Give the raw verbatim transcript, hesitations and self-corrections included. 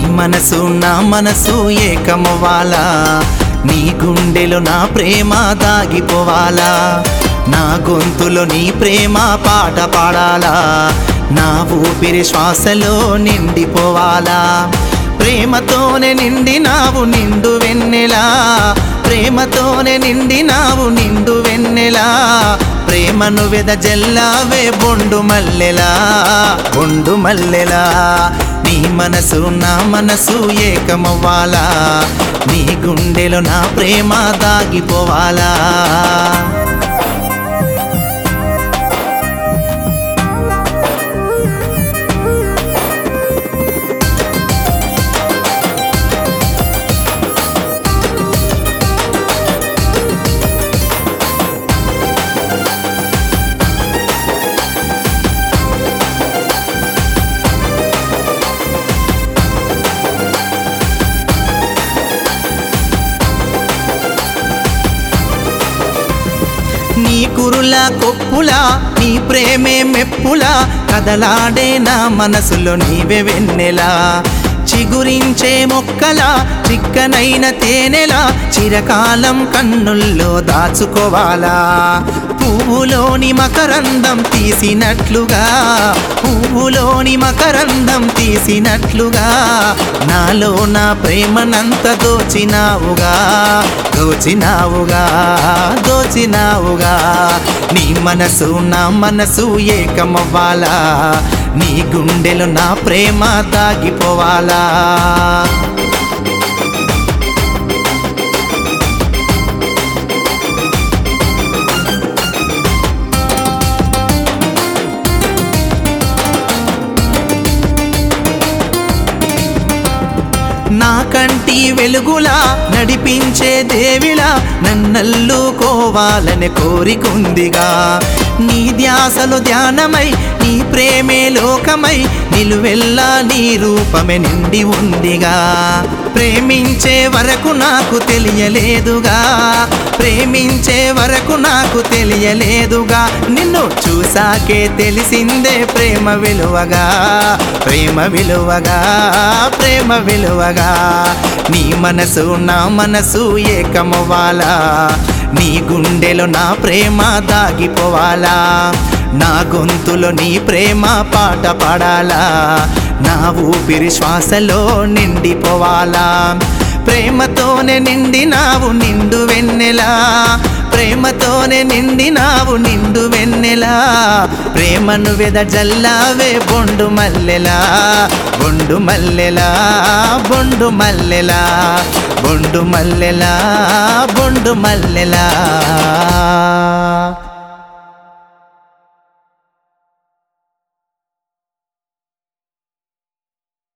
మనసు నా మనసు ఏకమవ్వాలా, నీ గుండెలో నా ప్రేమ దాగిపోవాలా, నా గొంతులో నీ ప్రేమ పాట పాడాలా, నా ఊపిరి శ్వాసలో నిండిపోవాలా. ప్రేమతోనే నిండినావు నిండు వెన్నెలా, ప్రేమతోనే నిండినావు నిండు వెన్నెలా, ప్రేమను వెదజల్లావే బొండు మల్లెలా, బొండు మల్లెలా. నీ మనసు నా మనసు ఏకమవ్వాలా, నీ గుండెలో నా ప్రేమ దాగిపోవాలా. నీ కురులా కొప్పులా నీ ప్రేమే మెప్పులా, కదలాడే నా మనసులో నీవే వెన్నెలా, చిగురించే మొక్కలా చిక్కనైన తేనెలా, చిరకాలం కన్నుల్లో దాచుకోవాలా. పువ్వులోని మకరందం తీసినట్లుగా, పువ్వులోని మకరందం తీసినట్లుగా, నాలో నా ప్రేమనంత దోచినావుగా, దోచినావుగా, దోచినావుగా. నీ మనసు నా మనసు ఏకమవ్వాలా, నీ గుండెలో నా ప్రేమ దాగిపోవాలా. నా కంటి వెలుగులా నడిపించే దేవిలా, నన్నల్లుకోవాలని కోరికుందిగా, నీ ధ్యాసలో ధ్యానమై నీ ప్రేమే లోకమై, నిలువెల్లా నీ రూపమే నిండి ఉందిగా. ప్రేమించే వరకు నాకు తెలియలేదుగా, ప్రేమించే వరకు నాకు తెలియలేదుగా, నిన్ను చూసాకే తెలిసిందే ప్రేమ విలువగా, ప్రేమ విలువగా, ప్రేమ విలువగా. నీ మనసు నా మనసు ఏకమవ్వాలా, నీ గుండెలో నా ప్రేమ దాగిపోవాలా, నా గొంతులో నీ ప్రేమ పాట పాడాలా, నా ఊపిరి శ్వాసలో నిండిపోవాలా. ప్రేమతోనే నిండినావు నిండు వెన్నెలా, ప్రేమతోనే నిండినావు నిండు వెన్నెలా, ప్రేమను వెదజల్లావే బొండు మల్లెలా, బొండు మల్లెలా, బొండు మల్లెలా, బొండు మల్లెలా, బొండు మల్లెలా.